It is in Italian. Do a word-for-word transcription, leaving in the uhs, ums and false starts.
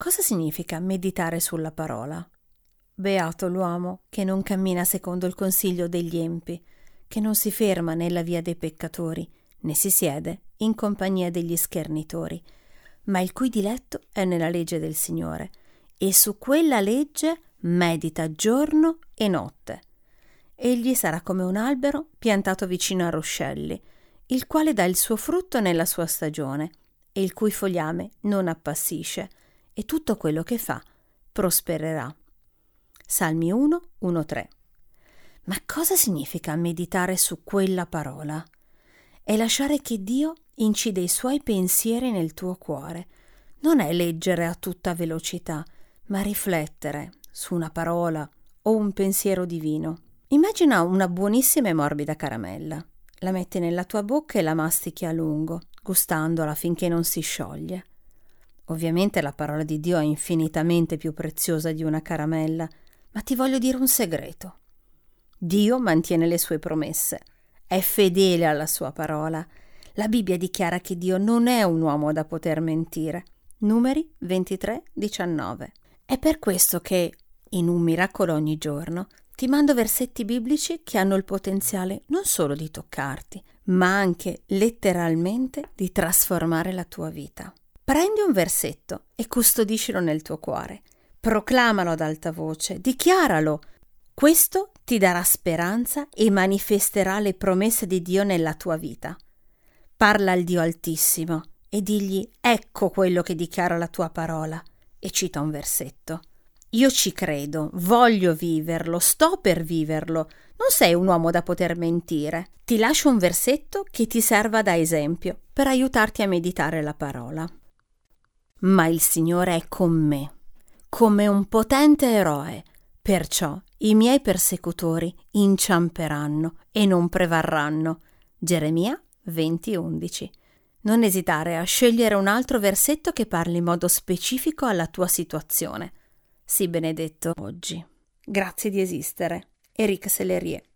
Cosa significa meditare sulla parola? Beato l'uomo che non cammina secondo il consiglio degli empi, che non si ferma nella via dei peccatori, né si siede in compagnia degli schernitori, ma il cui diletto è nella legge del Signore, e su quella legge medita giorno e notte. Egli sarà come un albero piantato vicino a ruscelli, il quale dà il suo frutto nella sua stagione, e il cui fogliame non appassisce, e tutto quello che fa prospererà. Salmi uno, uno, tre. Ma cosa significa meditare su quella parola? È lasciare che Dio incide i suoi pensieri nel tuo cuore. Non è leggere a tutta velocità, ma riflettere su una parola o un pensiero divino. Immagina una buonissima e morbida caramella. La metti nella tua bocca e la mastichi a lungo, gustandola finché non si scioglie. Ovviamente la parola di Dio è infinitamente più preziosa di una caramella, ma ti voglio dire un segreto. Dio mantiene le sue promesse, è fedele alla sua parola. La Bibbia dichiara che Dio non è un uomo da poter mentire. Numeri ventitré, diciannove. È per questo che, in un miracolo ogni giorno, ti mando versetti biblici che hanno il potenziale non solo di toccarti, ma anche letteralmente di trasformare la tua vita. Prendi un versetto e custodiscilo nel tuo cuore. Proclamalo ad alta voce, dichiaralo. Questo ti darà speranza e manifesterà le promesse di Dio nella tua vita. Parla al Dio Altissimo e digli: ecco quello che dichiara la tua parola, e cita un versetto. Io ci credo, voglio viverlo, sto per viverlo. Non sei un uomo da poter mentire. Ti lascio un versetto che ti serva da esempio per aiutarti a meditare la parola. Ma il Signore è con me, come un potente eroe, perciò i miei persecutori inciamperanno e non prevarranno. Geremia venti undici. Non esitare a scegliere un altro versetto che parli in modo specifico alla tua situazione. Sii benedetto oggi. Grazie di esistere. Éric Sellerier.